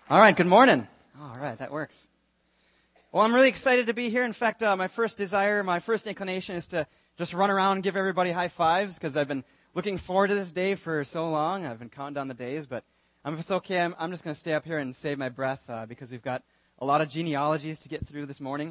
All right, good morning. All right, that works. Well, I'm really excited to be here. In fact, my first inclination is to just run around and give everybody high fives because I've been looking forward to this day for so long. I've been counting down the days, but if it's okay, I'm just going to stay up here and save my breath because we've got a lot of genealogies to get through this morning.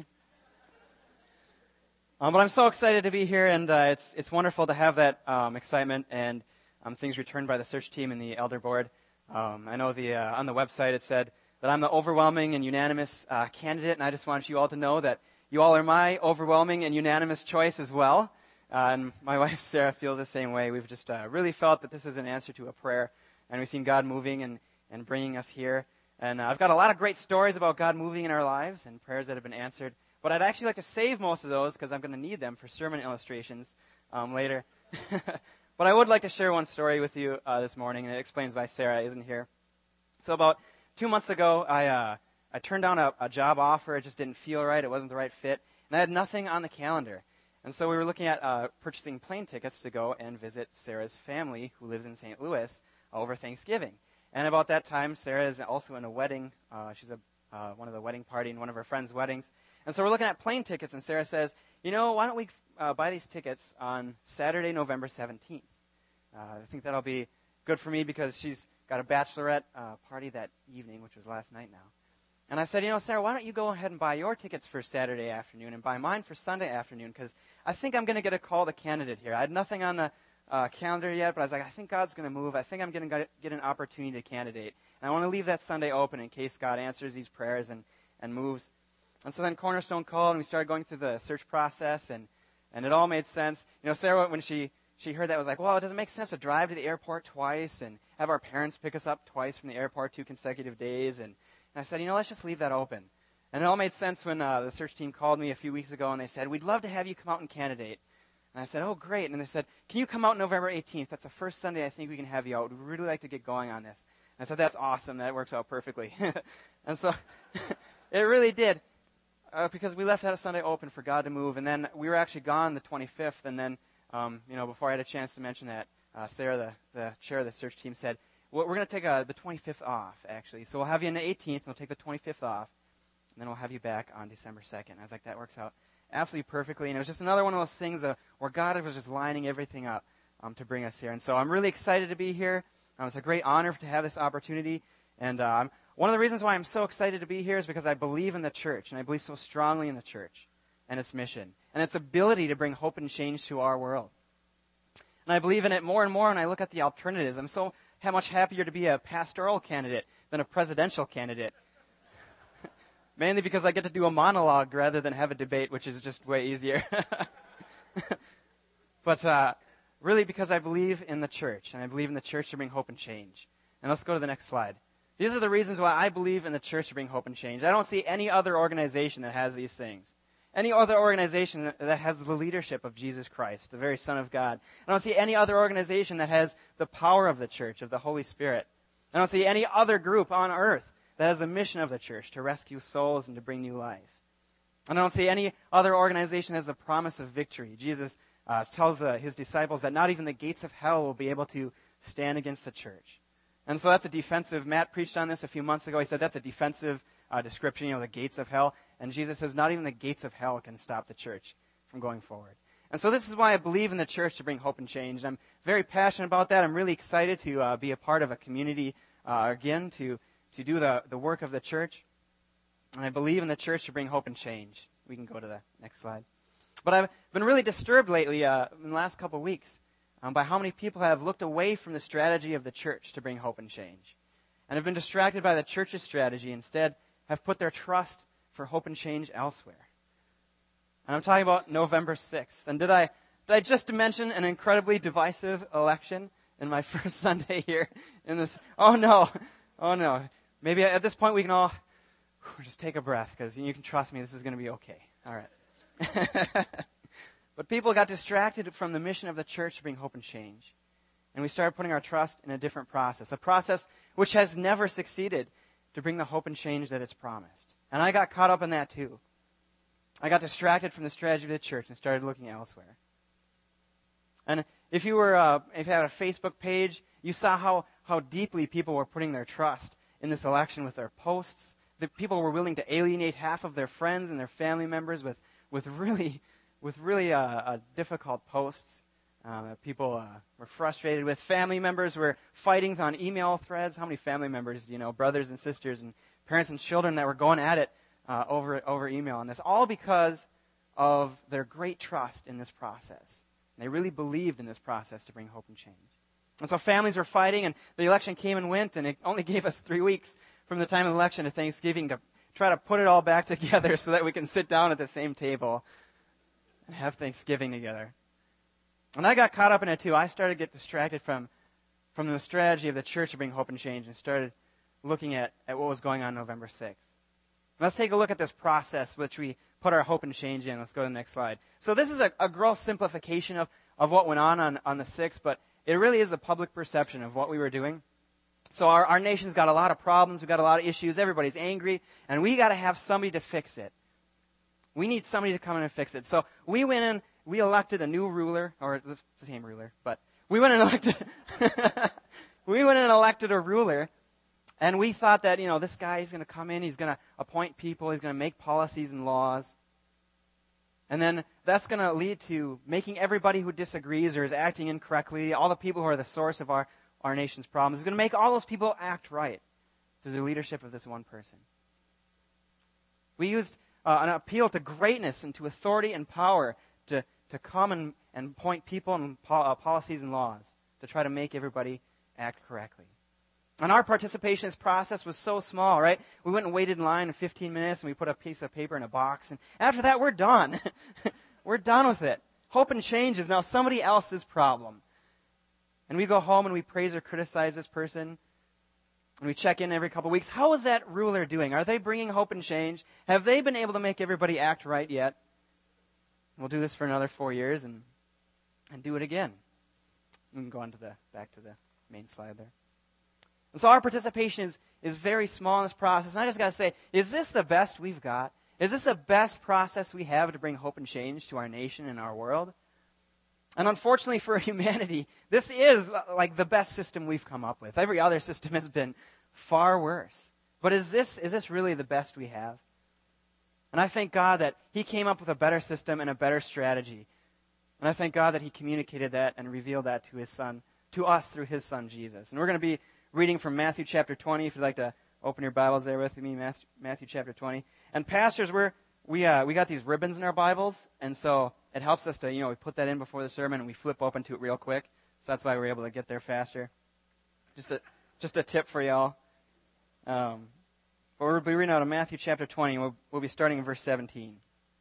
But I'm so excited to be here, and it's wonderful to have that excitement and things returned by the search team and the elder board. I know on the website it said that I'm the overwhelming and unanimous candidate, and I just want you all to know that you all are my overwhelming and unanimous choice as well. And my wife Sarah feels the same way. We've just really felt that this is an answer to a prayer, and we've seen God moving and bringing us here. And I've got a lot of great stories about God moving in our lives and prayers that have been answered. But I'd actually like to save most of those because I'm going to need them for sermon illustrations later. But I would like to share one story with you this morning, and it explains why Sarah isn't here. So about 2 months ago, I turned down a job offer. It just didn't feel right. It wasn't the right fit. And I had nothing on the calendar. And so we were looking at purchasing plane tickets to go and visit Sarah's family, who lives in St. Louis, over Thanksgiving. And about that time, Sarah is also in a wedding. She's one of the wedding party in one of her friends' weddings. And so we're looking at plane tickets, and Sarah says, why don't we buy these tickets on Saturday, November 17th? I think that'll be good for me because she's got a bachelorette party that evening, which was last night now. And I said, Sarah, why don't you go ahead and buy your tickets for Saturday afternoon and buy mine for Sunday afternoon, because I think I'm going to get a call to candidate here. I had nothing on the calendar yet, but I was like, I think God's going to move. I think I'm going to get an opportunity to candidate. And I want to leave that Sunday open in case God answers these prayers and moves. And so then Cornerstone called, and we started going through the search process, and it all made sense. Sarah, when she heard that, was like, well, it doesn't make sense to drive to the airport twice and have our parents pick us up twice from the airport 2 consecutive days. And I said, let's just leave that open. And it all made sense when the search team called me a few weeks ago, and they said, we'd love to have you come out and candidate. And I said, oh, great. And they said, can you come out November 18th? That's the first Sunday I think we can have you out. We'd really like to get going on this. And I said, that's awesome. That works out perfectly. And so it really did. Because we left that Sunday open for God to move. And then we were actually gone the 25th. And then, before I had a chance to mention that, Sarah, the chair of the search team, said, well, we're going to take the 25th off, actually. So we'll have you on the 18th, and we'll take the 25th off. And then we'll have you back on December 2nd. I was like, that works out absolutely perfectly. And it was just another one of those things where God was just lining everything up to bring us here. And so I'm really excited to be here. It's a great honor to have this opportunity. And one of the reasons why I'm so excited to be here is because I believe in the church, and I believe so strongly in the church and its mission and its ability to bring hope and change to our world. And I believe in it more and more when I look at the alternatives. I'm so much happier to be a pastoral candidate than a presidential candidate. Mainly because I get to do a monologue rather than have a debate, which is just way easier. But really because I believe in the church, and I believe in the church to bring hope and change. And let's go to the next slide. These are the reasons why I believe in the church to bring hope and change. I don't see any other organization that has these things. Any other organization that has the leadership of Jesus Christ, the very Son of God. I don't see any other organization that has the power of the church, of the Holy Spirit. I don't see any other group on earth that has the mission of the church to rescue souls and to bring new life. And I don't see any other organization that has the promise of victory. Jesus tells his disciples that not even the gates of hell will be able to stand against the church. And so that's a defensive, Matt preached on this a few months ago. He said that's a defensive description, the gates of hell. And Jesus says not even the gates of hell can stop the church from going forward. And so this is why I believe in the church to bring hope and change. And I'm very passionate about that. I'm really excited to be a part of a community again to do the work of the church. And I believe in the church to bring hope and change. We can go to the next slide. But I've been really disturbed lately in the last couple of weeks by how many people have looked away from the strategy of the church to bring hope and change. And have been distracted by the church's strategy, instead have put their trust for hope and change elsewhere. And I'm talking about November 6th. And did I just mention an incredibly divisive election in my first Sunday here in this? Oh no. Maybe at this point we can all just take a breath, because you can trust me, this is going to be okay. All right. But people got distracted from the mission of the church to bring hope and change. And we started putting our trust in a different process, a process which has never succeeded to bring the hope and change that it's promised. And I got caught up in that too. I got distracted from the strategy of the church and started looking elsewhere. And if you had a Facebook page, you saw how deeply people were putting their trust in this election with their posts. The people were willing to alienate half of their friends and their family members with really difficult posts. People were frustrated with. Family members were fighting on email threads. How many family members do you know, brothers and sisters and parents and children that were going at it over email on this, all because of their great trust in this process. And they really believed in this process to bring hope and change. And so families were fighting, and the election came and went, and it only gave us 3 weeks from the time of the election to Thanksgiving to try to put it all back together so that we can sit down at the same table and have Thanksgiving together. And I got caught up in it too. I started to get distracted from the strategy of the church to bring hope and change and started looking at what was going on November 6th. Let's take a look at this process which we put our hope and change in. Let's go to the next slide. So this is a gross simplification of what went on the 6th, but it really is a public perception of what we were doing. So our nation's got a lot of problems. We've got a lot of issues. Everybody's angry, and we got to have somebody to fix it. We need somebody to come in and fix it. So we went in, we elected a new ruler, or the same ruler, but we went and elected a ruler. And we thought that, this guy is going to come in, he's going to appoint people, he's going to make policies and laws. And then that's going to lead to making everybody who disagrees or is acting incorrectly, all the people who are the source of our nation's problems, is going to make all those people act right through the leadership of this one person. We used an appeal to greatness and to authority and power to come and appoint people and policies and laws to try to make everybody act correctly. And our participation in this process was so small, right? We went and waited in line in 15 minutes, and we put a piece of paper in a box. And after that, we're done. We're done with it. Hope and change is now somebody else's problem. And we go home and we praise or criticize this person. And we check in every couple of weeks. How is that ruler doing? Are they bringing hope and change? Have they been able to make everybody act right yet? We'll do this for another 4 years and do it again. We can go on back to the main slide there. And so our participation is very small in this process. And I just got to say, is this the best we've got? Is this the best process we have to bring hope and change to our nation and our world? And unfortunately for humanity, this is like the best system we've come up with. Every other system has been far worse. But is this really the best we have? And I thank God that He came up with a better system and a better strategy. And I thank God that He communicated that and revealed that to us through His Son, Jesus. And we're going to be reading from Matthew chapter 20, if you'd like to open your Bibles there with me, Matthew chapter 20. And pastors, we got these ribbons in our Bibles, and so it helps us to, we put that in before the sermon and we flip open to it real quick. So that's why we're able to get there faster. Just a tip for y'all. But we'll be reading out of Matthew chapter 20, and we'll be starting in verse 17.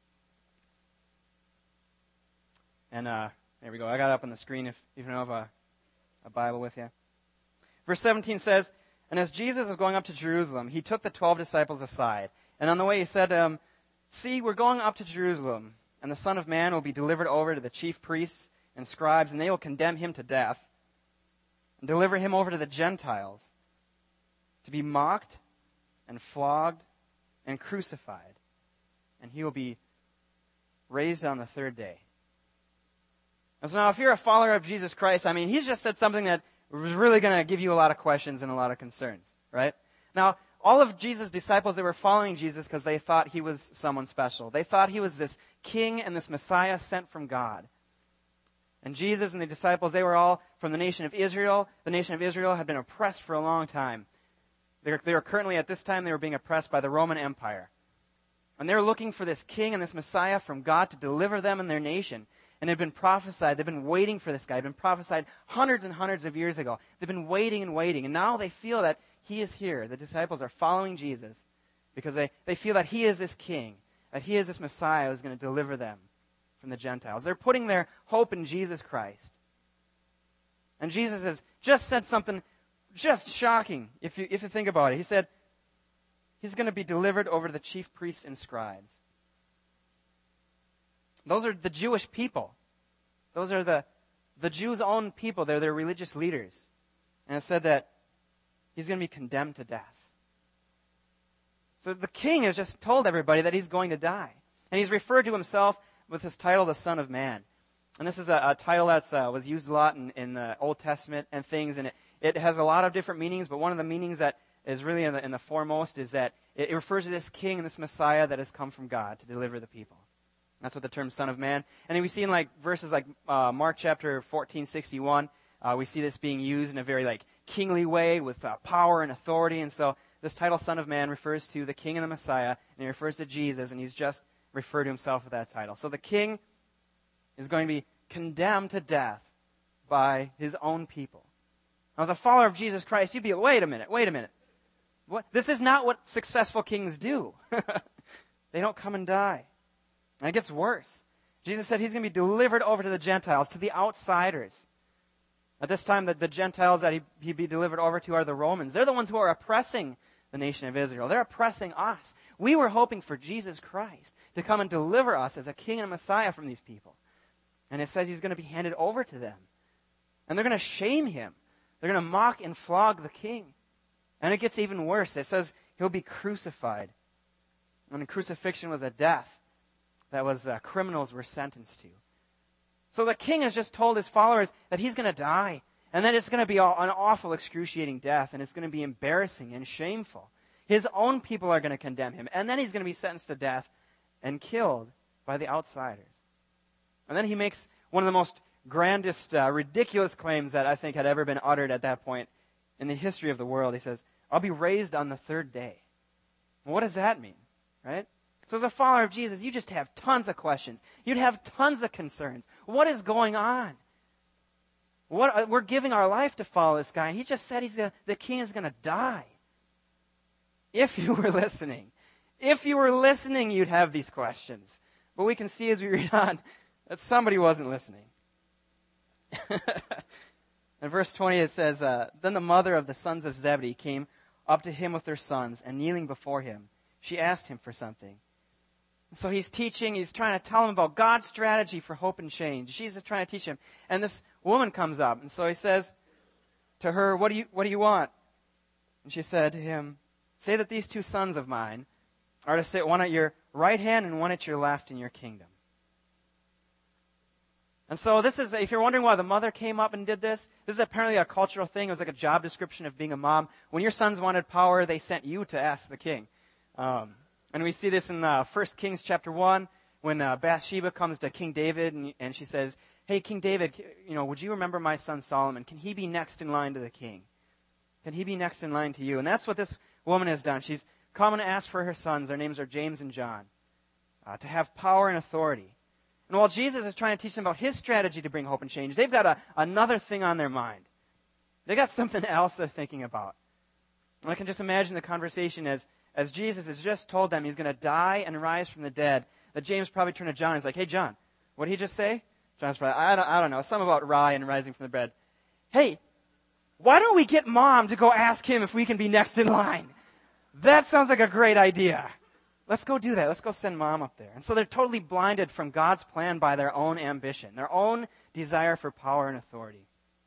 And there we go. I got it up on the screen if you don't have a Bible with you. Verse 17 says, "And as Jesus was going up to Jerusalem, He took the 12 disciples aside. And on the way He said to them, 'See, we're going up to Jerusalem, and the Son of Man will be delivered over to the chief priests and scribes, and they will condemn Him to death and deliver Him over to the Gentiles to be mocked and flogged and crucified. And He will be raised on the third day.'" And so now if you're a follower of Jesus Christ, He's just said something that was really going to give you a lot of questions and a lot of concerns, right? Now, all of Jesus' disciples, they were following Jesus because they thought He was someone special. They thought He was this king and this Messiah sent from God. And Jesus and the disciples, they were all from the nation of Israel. The nation of Israel had been oppressed for a long time. They were currently, at this time, they were being oppressed by the Roman Empire. And they were looking for this king and this Messiah from God to deliver them and their nation. And it had been prophesied. They've been waiting for this guy. It had been prophesied hundreds and hundreds of years ago. They've been waiting and waiting. And now they feel that He is here. The disciples are following Jesus because they feel that He is this king, that He is this Messiah who's going to deliver them from the Gentiles. They're putting their hope in Jesus Christ. And Jesus has just said something just shocking if you think about it. He said He's going to be delivered over to the chief priests and scribes. Those are the Jewish people. Those are the Jews' own people. They're their religious leaders. And it said that He's going to be condemned to death. So the king has just told everybody that He's going to die. And He's referred to Himself with His title, the Son of Man. And this is a title that was used a lot in the Old Testament and things. And it has a lot of different meanings. But one of the meanings that is really in the foremost is that it refers to this king and this Messiah that has come from God to deliver the people. That's what the term Son of Man. And then we see in like verses like Mark chapter 14:61, we see this being used in a very like kingly way with power and authority. And so this title Son of Man refers to the king and the Messiah, and he refers to Jesus, and he's just referred to himself with that title. So the king is going to be condemned to death by his own people. Now, as a follower of Jesus Christ, you'd be, wait a minute. What? This is not what successful kings do. They don't come and die. And it gets worse. Jesus said he's going to be delivered over to the Gentiles, to the outsiders. At this time, the Gentiles that he'd be delivered over to are the Romans. They're the ones who are oppressing the nation of Israel. They're oppressing us. We were hoping for Jesus Christ to come and deliver us as a king and a Messiah from these people. And it says he's going to be handed over to them. And they're going to shame him. They're going to mock and flog the king. And it gets even worse. It says he'll be crucified. And crucifixion was a death that was criminals were sentenced to. So the king has just told his followers that he's going to die. And then it's going to be an awful, excruciating death. And it's going to be embarrassing and shameful. His own people are going to condemn him. And then he's going to be sentenced to death and killed by the outsiders. And then he makes one of the most grandest, ridiculous claims that I think had ever been uttered at that point in the history of the world. He says, I'll be raised on the third day. Well, what does that mean? Right? So as a follower of Jesus, you just have tons of questions. You'd have tons of concerns. What is going on? We're giving our life to follow this guy, and he just said the king is going to die. If you were listening, you'd have these questions. But we can see as we read on that somebody wasn't listening. In verse 20 it says, Then the mother of the sons of Zebedee came up to him with her sons, and kneeling before him, she asked him for something. So he's teaching, he's trying to tell him about God's strategy for hope and change. She's just trying to teach him. And this woman comes up, and so he says to her, What do you want? And she said to him, Say that these two sons of mine are to sit one at your right hand and one at your left in your kingdom. And so this is, if you're wondering why the mother came up and did this is apparently a cultural thing. It was like a job description of being a mom. When your sons wanted power, they sent you to ask the king. And we see this in 1 Kings chapter 1 when Bathsheba comes to King David and she says, Hey, King David, would you remember my son Solomon? Can he be next in line to the king? Can he be next in line to you? And that's what this woman has done. She's come and asked for her sons. Their names are James and John, to have power and authority. And while Jesus is trying to teach them about his strategy to bring hope and change, they've got another thing on their mind. They got something else they're thinking about. And I can just imagine the conversation as Jesus has just told them he's going to die and rise from the dead, that James probably turned to John and he's like, Hey, John, what did he just say? John's probably, I don't know, something about rye and rising from the dead. Hey, why don't we get Mom to go ask him if we can be next in line? That sounds like a great idea. Let's go do that. Let's go send Mom up there. And so they're totally blinded from God's plan by their own ambition, their own desire for power and authority.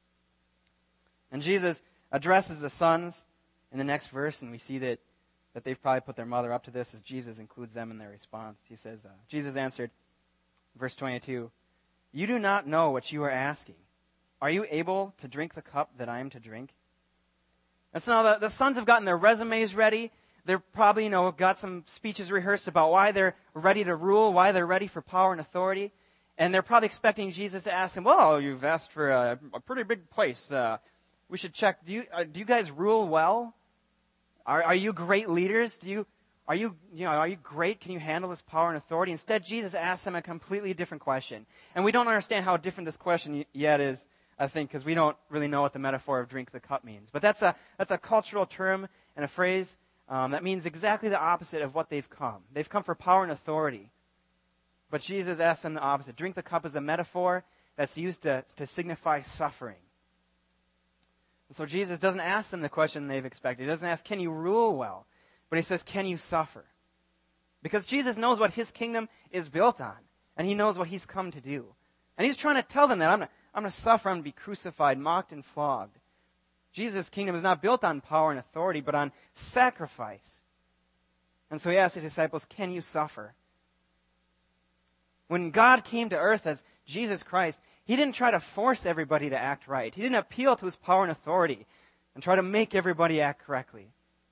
And Jesus addresses the sons in the next verse, and we see that they've probably put their mother up to this as Jesus includes them in their response. He says, Jesus answered, verse 22, You do not know what you are asking. Are you able to drink the cup that I am to drink? And so now the sons have gotten their resumes ready. They're probably, got some speeches rehearsed about why they're ready to rule, why they're ready for power and authority. And they're probably expecting Jesus to ask them, well, you've asked for a pretty big place. We should check. Do you guys rule well? Are you great leaders? Are you great? Can you handle this power and authority? Instead, Jesus asks them a completely different question. And we don't understand how different this question yet is, I think, because we don't really know what the metaphor of drink the cup means. But that's a cultural term and a phrase that means exactly the opposite of what they've come. They've come for power and authority. But Jesus asks them the opposite. Drink the cup is a metaphor that's used to signify suffering. And so Jesus doesn't ask them the question they've expected. He doesn't ask, can you rule well? But he says, can you suffer? Because Jesus knows what his kingdom is built on. And he knows what he's come to do. And he's trying to tell them that I'm going to suffer, I'm going to be crucified, mocked, and flogged. Jesus' kingdom is not built on power and authority, but on sacrifice. And so he asked his disciples, can you suffer? When God came to earth as Jesus Christ, he didn't try to force everybody to act right. He didn't appeal to his power and authority and try to make everybody act correctly.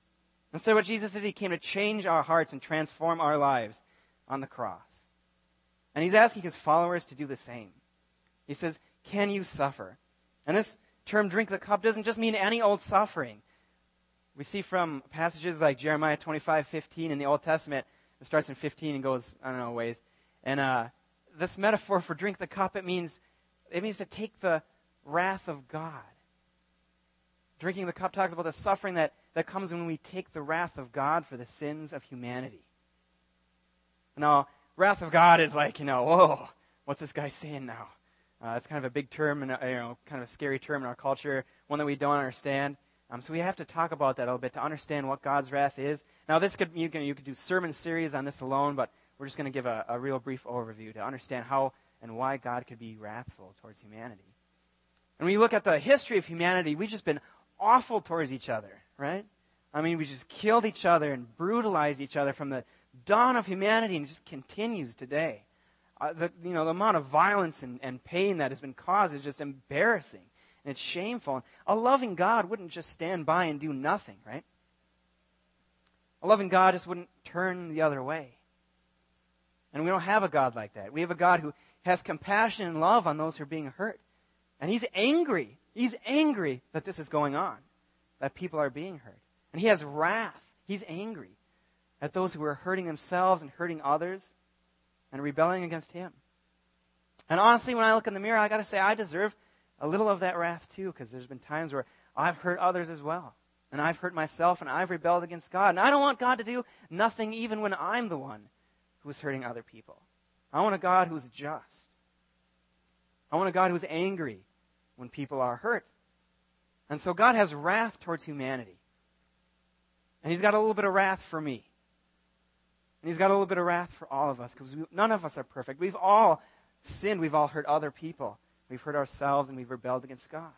And so what Jesus did, he came to change our hearts and transform our lives on the cross. And he's asking his followers to do the same. He says, can you suffer? And this term, drink the cup, doesn't just mean any old suffering. We see from passages like Jeremiah 25:15 in the Old Testament, it starts in 15 and goes, I don't know, ways. And this metaphor for drink the cup, it means to take the wrath of God. Drinking the cup talks about the suffering that comes when we take the wrath of God for the sins of humanity. Now, wrath of God is like, whoa, what's this guy saying now? It's kind of a big term, and kind of a scary term in our culture, one that we don't understand. So we have to talk about that a little bit to understand what God's wrath is. Now, you could do sermon series on this alone, but we're just going to give a real brief overview to understand how and why God could be wrathful towards humanity. And when you look at the history of humanity, we've just been awful towards each other, right? I mean, we just killed each other and brutalized each other from the dawn of humanity, and it just continues today. The amount of violence and pain that has been caused is just embarrassing, and it's shameful. A loving God wouldn't just stand by and do nothing, right? A loving God just wouldn't turn the other way. And we don't have a God like that. We have a God who has compassion and love on those who are being hurt. And he's angry. He's angry that this is going on, that people are being hurt. And he has wrath. He's angry at those who are hurting themselves and hurting others and rebelling against him. And honestly, when I look in the mirror, I got to say I deserve a little of that wrath too, because there's been times where I've hurt others as well. And I've hurt myself, and I've rebelled against God. And I don't want God to do nothing even when I'm the one who is hurting other people. I want a God who's just. I want a God who's angry when people are hurt. And so God has wrath towards humanity. And he's got a little bit of wrath for me. And he's got a little bit of wrath for all of us, because none of us are perfect. We've all sinned. We've all hurt other people. We've hurt ourselves, and we've rebelled against God.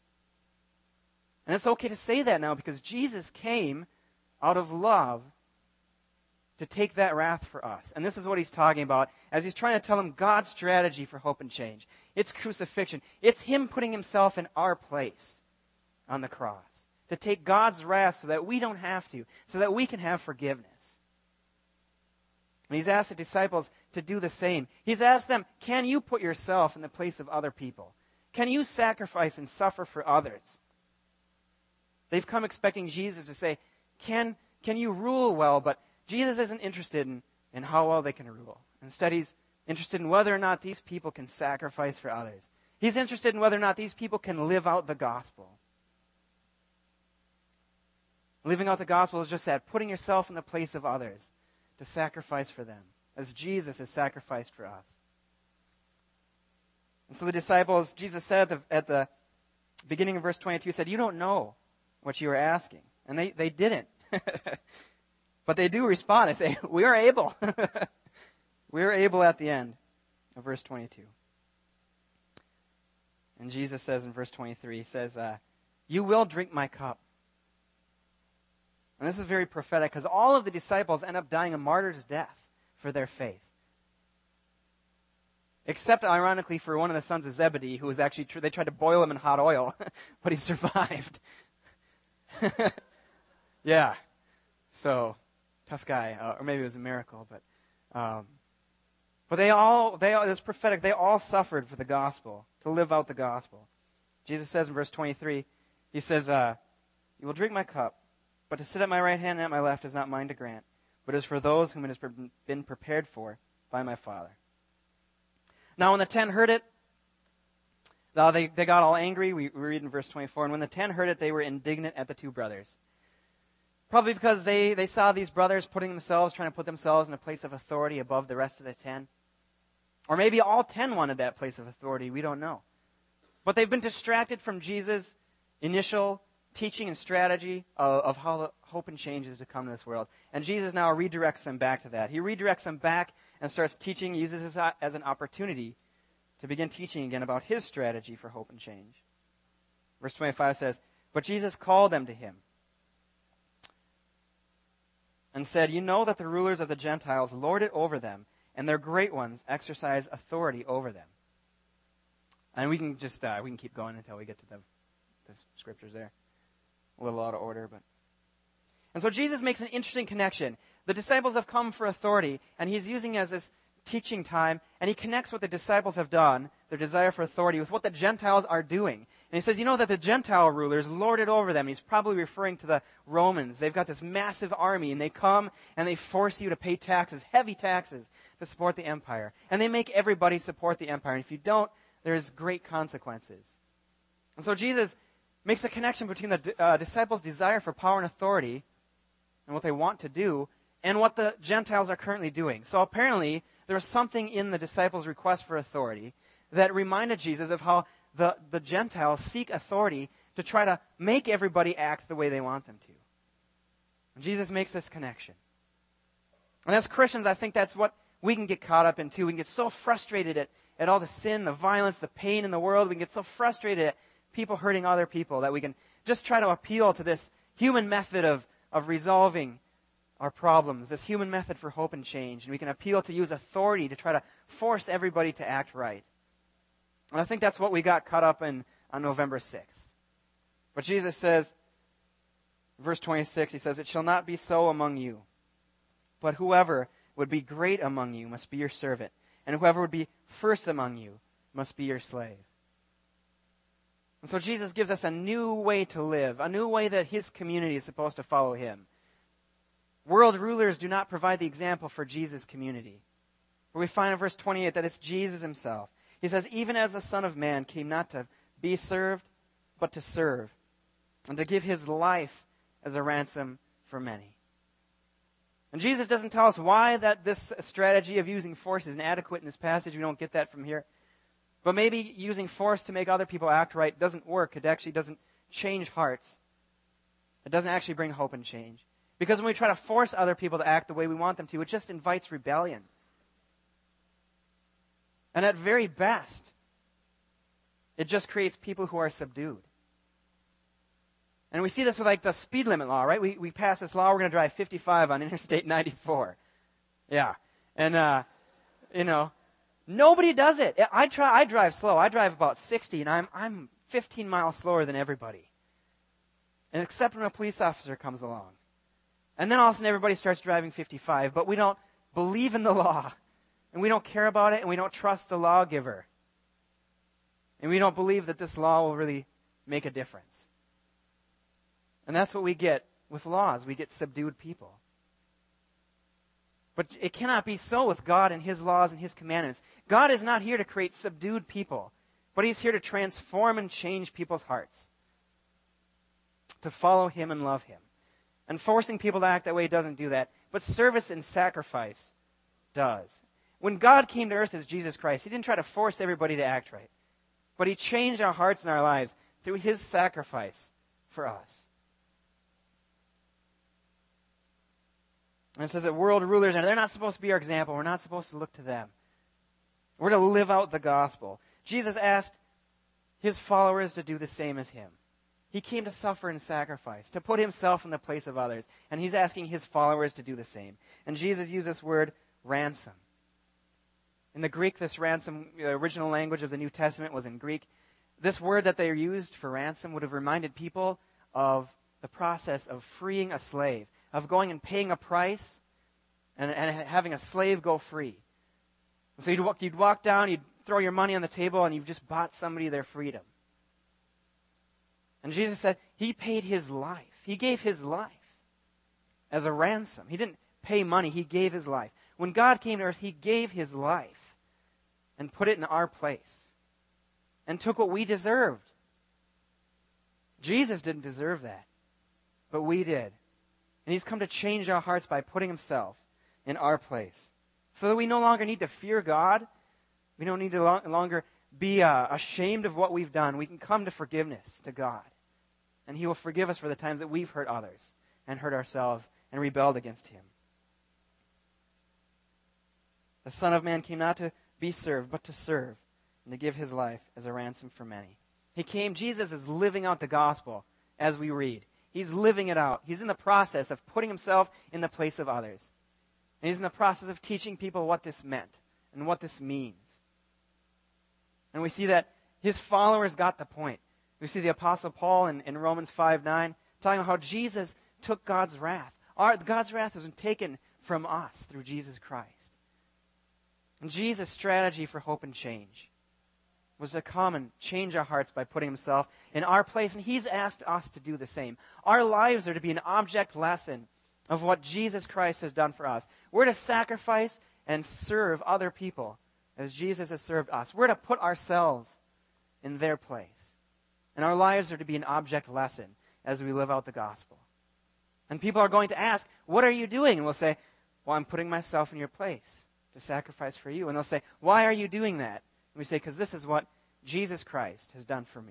And it's okay to say that now, because Jesus came out of love to take that wrath for us. And this is what he's talking about as he's trying to tell them God's strategy for hope and change. It's crucifixion. It's him putting himself in our place on the cross to take God's wrath so that we don't have to, so that we can have forgiveness. And he's asked the disciples to do the same. He's asked them, can you put yourself in the place of other people? Can you sacrifice and suffer for others? They've come expecting Jesus to say, can you rule well? But Jesus isn't interested in how well they can rule. Instead, he's interested in whether or not these people can sacrifice for others. He's interested in whether or not these people can live out the gospel. Living out the gospel is just that, putting yourself in the place of others to sacrifice for them, as Jesus has sacrificed for us. And so the disciples, Jesus said at the beginning of verse 22, said, you don't know what you are asking. And they didn't. But they do respond. They say, we are able. We are able at the end of verse 22. And Jesus says in verse 23, he says, you will drink my cup. And this is very prophetic, because all of the disciples end up dying a martyr's death for their faith. Except, ironically, for one of the sons of Zebedee, who was actually, they tried to boil him in hot oil, but he survived. Yeah. So, tough guy. Or maybe it was a miracle, but they all, it's prophetic, they all suffered for the gospel, to live out the gospel. Jesus says in verse 23, he says, you will drink my cup, but to sit at my right hand and at my left is not mine to grant, but is for those whom it has been prepared for by my Father. Now when the 10 heard it, they got all angry. We read in verse 24, and when the 10 heard it, they were indignant at the two brothers. Probably because they saw these brothers trying to put themselves in a place of authority above the rest of the 10. Or maybe all 10 wanted that place of authority. We don't know. But they've been distracted from Jesus' initial teaching and strategy of how the hope and change is to come to this world. And Jesus now redirects them back to that. He redirects them back and starts teaching, uses this as an opportunity to begin teaching again about his strategy for hope and change. Verse 25 says, but Jesus called them to him and said, you know that the rulers of the Gentiles lord it over them, and their great ones exercise authority over them. And we can just, we can keep going until we get to the scriptures there. A little out of order, but. And so Jesus makes an interesting connection. The disciples have come for authority, and he's using it as this teaching time, and he connects what the disciples have done, their desire for authority, with what the Gentiles are doing. And he says, you know that the Gentile rulers lord it over them. He's probably referring to the Romans. They've got this massive army, and they come and they force you to pay taxes, heavy taxes, to support the empire. And they make everybody support the empire. And if you don't, there's great consequences. And so Jesus makes a connection between the disciples' desire for power and authority and what they want to do and what the Gentiles are currently doing. So apparently, there was something in the disciples' request for authority that reminded Jesus of how the Gentiles seek authority to try to make everybody act the way they want them to. And Jesus makes this connection. And as Christians, I think that's what we can get caught up in too. We can get so frustrated at all the sin, the violence, the pain in the world. We can get so frustrated at people hurting other people that we can just try to appeal to this human method of resolving our problems, this human method for hope and change. And we can appeal to use authority to try to force everybody to act right. And I think that's what we got caught up in on November 6th. But Jesus says, verse 26, he says, "It shall not be so among you, but whoever would be great among you must be your servant, and whoever would be first among you must be your slave." And so Jesus gives us a new way to live, a new way that his community is supposed to follow him. World rulers do not provide the example for Jesus' community. But we find in verse 28 that it's Jesus himself. He says, "Even as the Son of Man came not to be served, but to serve, and to give his life as a ransom for many." And Jesus doesn't tell us why that this strategy of using force is inadequate in this passage. We don't get that from here. But maybe using force to make other people act right doesn't work. It actually doesn't change hearts. It doesn't actually bring hope and change. Because when we try to force other people to act the way we want them to, it just invites rebellion. And at very best, it just creates people who are subdued. And we see this with like the speed limit law, right? We pass this law, we're going to drive 55 on Interstate 94. Yeah. And, nobody does it. I drive slow. I drive about 60, and I'm 15 miles slower than everybody. And except when a police officer comes along. And then all of a sudden everybody starts driving 55, but we don't believe in the law. And we don't care about it, and we don't trust the lawgiver. And we don't believe that this law will really make a difference. And that's what we get with laws. We get subdued people. But it cannot be so with God and his laws and his commandments. God is not here to create subdued people, but he's here to transform and change people's hearts, to follow him and love him. And forcing people to act that way doesn't do that. But service and sacrifice does. When God came to earth as Jesus Christ, he didn't try to force everybody to act right. But he changed our hearts and our lives through his sacrifice for us. And it says that world rulers, and they're not supposed to be our example. We're not supposed to look to them. We're to live out the gospel. Jesus asked his followers to do the same as him. He came to suffer and sacrifice, to put himself in the place of others. And he's asking his followers to do the same. And Jesus used this word, ransom. In the Greek, this ransom, the original language of the New Testament was in Greek. This word that they used for ransom would have reminded people of the process of freeing a slave, of going and paying a price and having a slave go free. So you'd walk down, you'd throw your money on the table, and you've just bought somebody their freedom. And Jesus said he paid his life. He gave his life as a ransom. He didn't pay money. He gave his life. When God came to earth, he gave his life and put it in our place and took what we deserved. Jesus didn't deserve that, but we did. And he's come to change our hearts by putting himself in our place so that we no longer need to fear God. We don't need to longer be ashamed of what we've done. We can come to forgiveness to God. And he will forgive us for the times that we've hurt others and hurt ourselves and rebelled against him. The Son of Man came not to be served, but to serve and to give his life as a ransom for many. Jesus is living out the gospel as we read. He's living it out. He's in the process of putting himself in the place of others. And he's in the process of teaching people what this meant and what this means. And we see that his followers got the point. We see the Apostle Paul in Romans 5:9 talking about how Jesus took God's wrath. God's wrath was taken from us through Jesus Christ. And Jesus' strategy for hope and change was to come and change our hearts by putting himself in our place, and he's asked us to do the same. Our lives are to be an object lesson of what Jesus Christ has done for us. We're to sacrifice and serve other people as Jesus has served us. We're to put ourselves in their place. And our lives are to be an object lesson as we live out the gospel. And people are going to ask, what are you doing? And we'll say, well, I'm putting myself in your place to sacrifice for you. And they'll say, why are you doing that? And we say, because this is what Jesus Christ has done for me.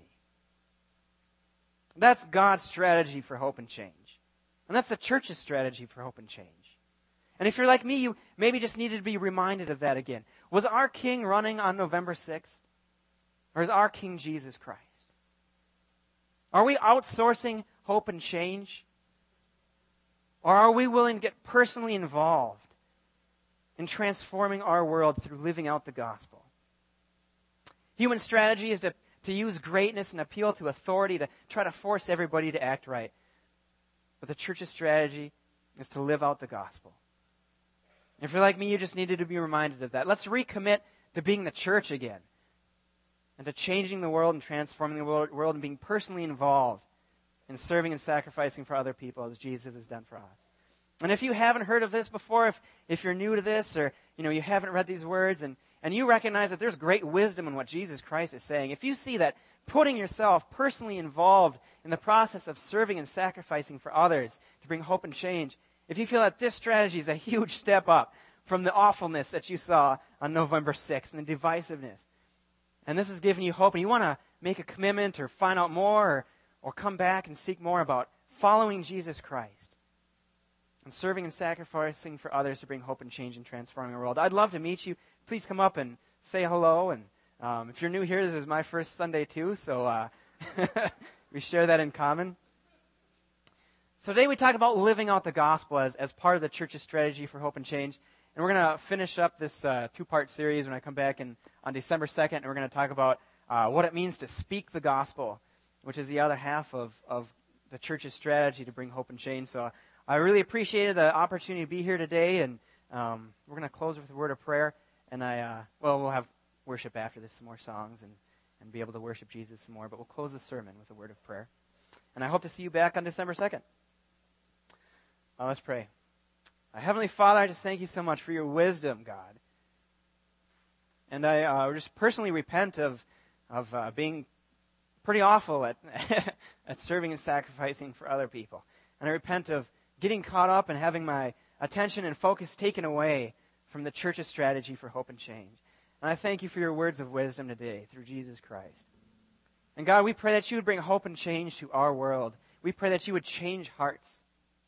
That's God's strategy for hope and change. And that's the church's strategy for hope and change. And if you're like me, you maybe just needed to be reminded of that again. Was our King running on November 6th? Or is our King Jesus Christ? Are we outsourcing hope and change? Or are we willing to get personally involved in transforming our world through living out the gospel? Human strategy is to use greatness and appeal to authority to try to force everybody to act right. But the church's strategy is to live out the gospel. If you're like me, you just needed to be reminded of that. Let's recommit to being the church again. And to changing the world and transforming the world and being personally involved in serving and sacrificing for other people as Jesus has done for us. And if you haven't heard of this before, if you're new to this, or you haven't read these words, and you recognize that there's great wisdom in what Jesus Christ is saying, if you see that putting yourself personally involved in the process of serving and sacrificing for others to bring hope and change, if you feel that this strategy is a huge step up from the awfulness that you saw on November 6th and the divisiveness, and this is giving you hope, and you want to make a commitment or find out more or come back and seek more about following Jesus Christ and serving and sacrificing for others to bring hope and change and transforming the world, I'd love to meet you. Please come up and say hello. And if you're new here, this is my first Sunday too, so we share that in common. So today we talk about living out the gospel as part of the church's strategy for hope and change. And we're going to finish up this two-part series when I come back on December 2nd. And we're going to talk about what it means to speak the gospel, which is the other half of the church's strategy to bring hope and change. So I really appreciated the opportunity to be here today. And we're going to close with a word of prayer. And we'll have worship after this, some more songs, and be able to worship Jesus some more. But we'll close the sermon with a word of prayer. And I hope to see you back on December 2nd. Let's pray. Heavenly Father, I just thank you so much for your wisdom, God. And I just personally repent of being pretty awful at at serving and sacrificing for other people. And I repent of getting caught up and having my attention and focus taken away from the church's strategy for hope and change. And I thank you for your words of wisdom today through Jesus Christ. And God, we pray that you would bring hope and change to our world. We pray that you would change hearts.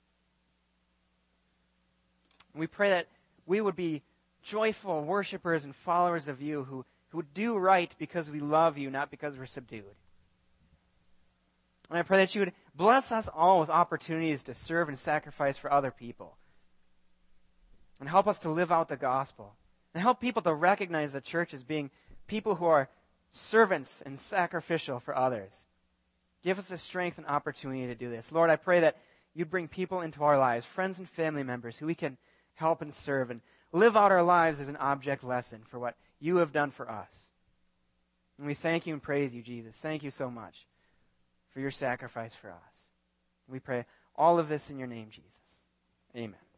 And we pray that we would be joyful worshipers and followers of you who do right because we love you, not because we're subdued. And I pray that you would bless us all with opportunities to serve and sacrifice for other people. And help us to live out the gospel. And help people to recognize the church as being people who are servants and sacrificial for others. Give us the strength and opportunity to do this. Lord, I pray that you'd bring people into our lives, friends and family members, who we can help and serve and live out our lives as an object lesson for what you have done for us. And we thank you and praise you, Jesus. Thank you so much for your sacrifice for us. We pray all of this in your name, Jesus. Amen.